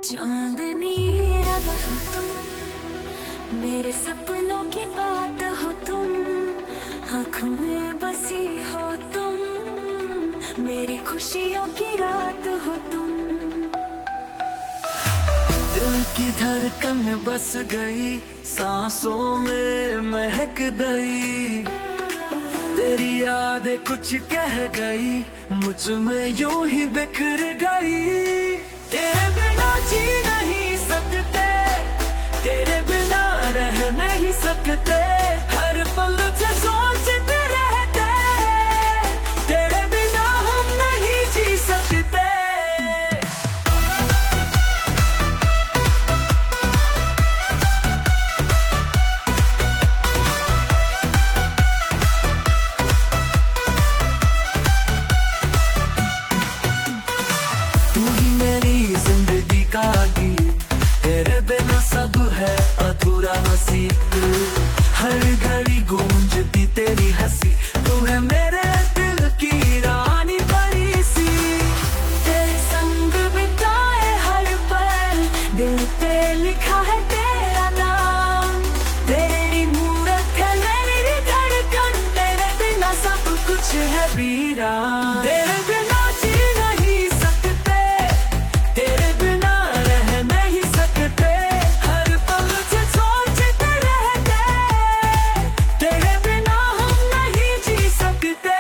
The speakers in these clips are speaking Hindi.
चांदनी रात हो तुम, मेरे सपनों की बात हो तुम, आँखों में बसी हो तुम, मेरी खुशियों की रात हो तुम। दिल की धड़कन बस गई, सांसों में महक गई, तेरी यादें कुछ कह गई, मुझ में यूं ही बिखर गई। तेरे बिना जी नहीं सकते, तेरे बिना रह नहीं सकते, हर पल से सोचते रहते, तेरे बिना हम नहीं जी सकते। तू ही मेरी जिंदगी का गीत, तेरे बिना सब है अधूरा नसीब। हर घड़ी गूंजती तेरी हंसी, तू है मेरे दिल की रानी परी सी। तेरे संग बिताए हर पल, दिल पे लिखा है तेरा नाम, तेरी मूरत है मेरी धड़कन, तेरे बिना सब कुछ है वीरान। तेरे बिना जी नहीं सकते, तेरे बिना रह नहीं सकते, हर पल से सोचते रहते, तेरे बिना हम नहीं जी सकते।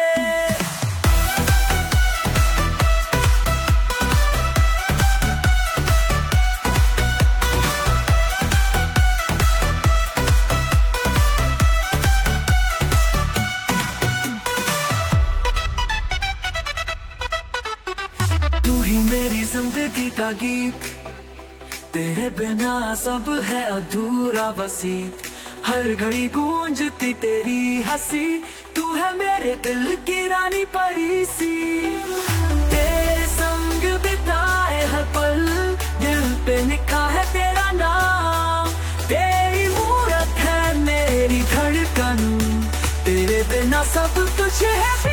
तू ही मेरी जिंदगी का गीत, तेरे बिना सब है अधूरा वसीत। हर घड़ी गूंजती तेरी हंसी, तू है मेरे दिल की रानी परी सी। तेरे संग बिताए हर पल, दिल पे लिखा है तेरा नाम, तेरी मूरत है मेरी धड़कन, तेरे बिना सब कुछ है